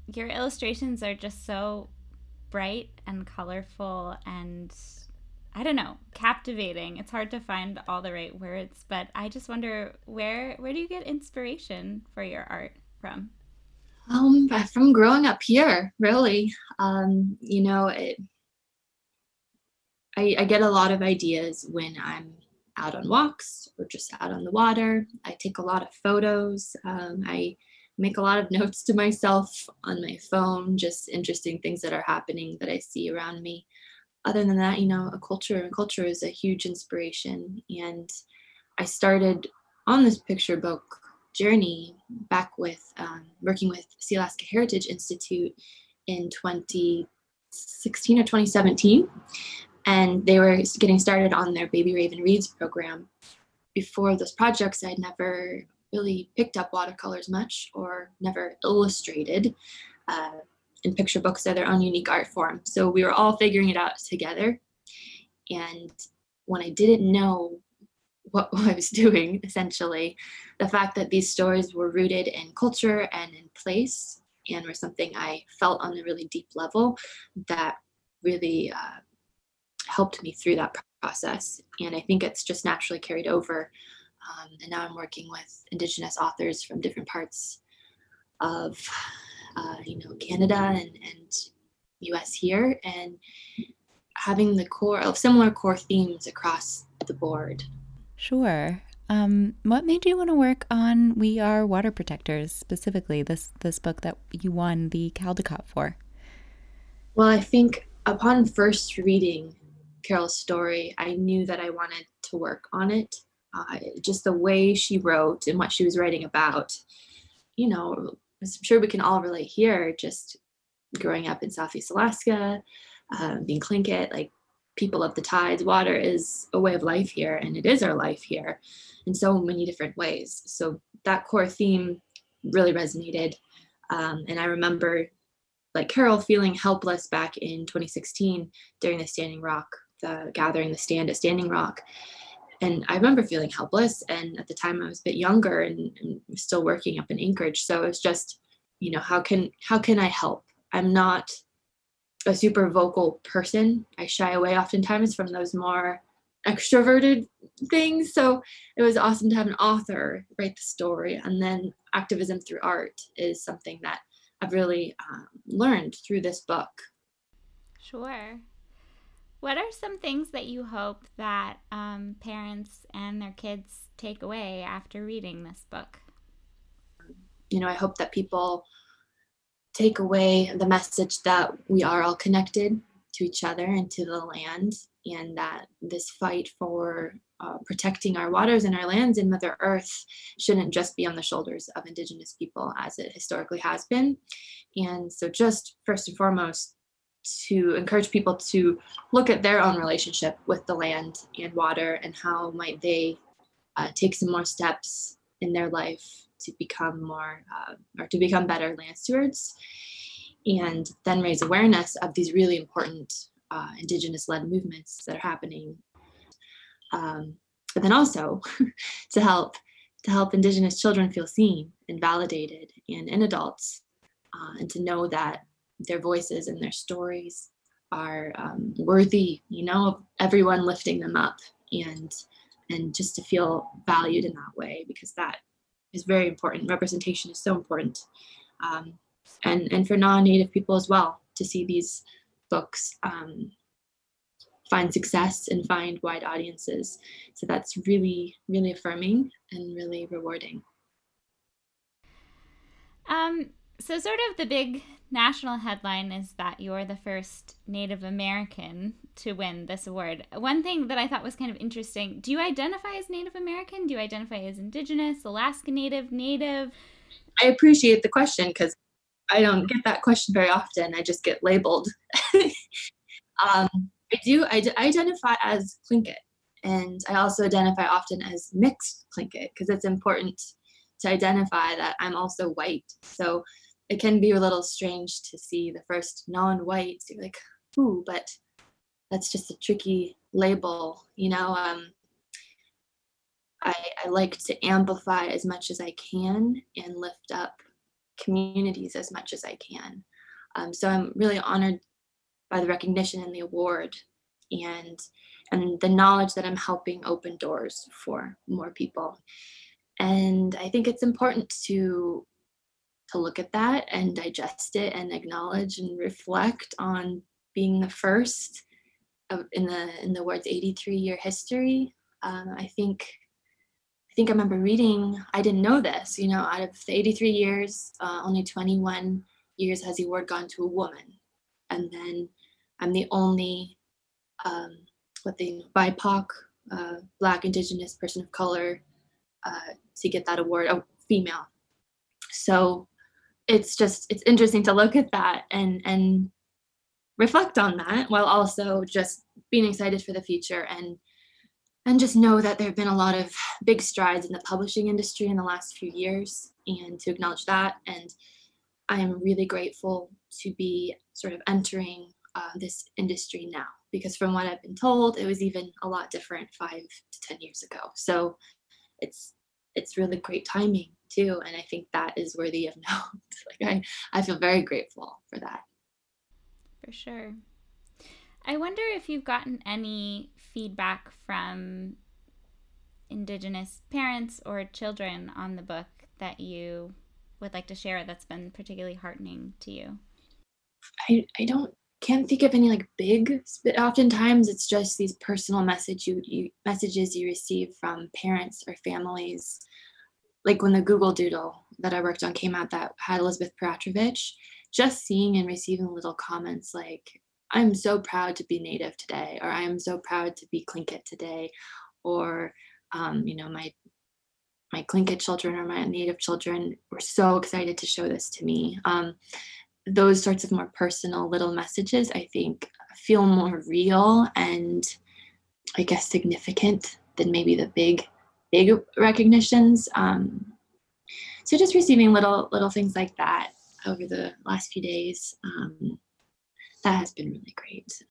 your illustrations are just so bright and colorful and I don't know, captivating. It's hard to find all the right words, but I just wonder where do you get inspiration for your art from? From growing up here, really. I get a lot of ideas when I'm out on walks or just out on the water. I take a lot of photos. I make a lot of notes to myself on my phone, just interesting things that are happening that I see around me. Other than that, a culture is a huge inspiration. And I started on this picture book journey back with working with Sealaska Heritage Institute in 2016 or 2017. And they were getting started on their Baby Raven Reads program. Before those projects, I'd never really picked up watercolors much or never illustrated. Uh, and picture books are their own unique art form. So we were all figuring it out together. And when I didn't know what I was doing, essentially, the fact that these stories were rooted in culture and in place and were something I felt on a really deep level, that really helped me through that process. And I think it's just naturally carried over. And now I'm working with Indigenous authors from different parts of, Canada and US here, and having the core of similar core themes across the board. Sure. What made you want to work on We Are Water Protectors, specifically this book that you won the Caldecott for? Well, I think upon first reading Carol's story, I knew that I wanted to work on it. Just the way she wrote and what she was writing about, I'm sure we can all relate here, just growing up in Southeast Alaska, being Tlingit, like people of the tides, water is a way of life here, and it is our life here in so many different ways. So that core theme really resonated. And I remember, like Carol, feeling helpless back in 2016 during the Standing Rock, the gathering, the stand at Standing Rock. And I remember feeling helpless. And at the time I was a bit younger and still working up in Anchorage. So it's just, how can I help? I'm not a super vocal person. I shy away oftentimes from those more extroverted things. So it was awesome to have an author write the story. And then activism through art is something that I've really learned through this book. Sure. What are some things that you hope that parents and their kids take away after reading this book? I hope that people take away the message that we are all connected to each other and to the land, and that this fight for protecting our waters and our lands and Mother Earth shouldn't just be on the shoulders of Indigenous people as it historically has been. And so, just first and foremost, to encourage people to look at their own relationship with the land and water, and how might they take some more steps in their life to become more or to become better land stewards, and then raise awareness of these really important Indigenous-led movements that are happening. But then also to help Indigenous children feel seen and validated, and adults, and to know that their voices and their stories are worthy, of everyone lifting them up, and just to feel valued in that way, because that is very important. Representation is so important, um, and for non-native people as well, to see these books find success and find wide audiences. So that's really, really affirming and really rewarding. Um, so, sort of the big national headline is that you're the first Native American to win this award. One thing that I thought was kind of interesting, do you identify as Native American? Do you identify as Indigenous, Alaska Native, Native? I appreciate the question because I don't get that question very often. I just get labeled. um, I identify as Tlingit, and I also identify often as mixed Tlingit, because it's important to identify that I'm also white. So it can be a little strange to see the first non-white. So you're like, ooh, but that's just a tricky label. I, I like to amplify as much as I can and lift up communities as much as I can. So I'm really honored by the recognition and the award, and the knowledge that I'm helping open doors for more people. And I think it's important to look at that and digest it and acknowledge and reflect on being the first in the word's 83-year history. I think I remember reading, I didn't know this, out of the 83 years, only 21 years has the award gone to a woman. And then I'm the only BIPOC, Black, Indigenous, person of color to get that award, a female. So it's interesting to look at that and reflect on that, while also just being excited for the future and just know that there have been a lot of big strides in the publishing industry in the last few years, and to acknowledge that. And I am really grateful to be sort of entering this industry now, because from what I've been told, it was even a lot different 5 to 10 years ago. So it's really great timing too, and I think that is worthy of note. Like I feel very grateful for that. For sure. I wonder if you've gotten any feedback from Indigenous parents or children on the book that you would like to share that's been particularly heartening to you. I can't think of any like big, but oftentimes it's just these personal messages you receive from parents or families. Like when the Google Doodle that I worked on came out that had Elizabeth Peratrovich, just seeing and receiving little comments like, I'm so proud to be Native today, or I am so proud to be Tlingit today, or my Tlingit children or my Native children were so excited to show this to me. Those sorts of more personal little messages, I think, feel more real and I guess significant than maybe the big recognitions. So just receiving little things like that over the last few days, that has been really great.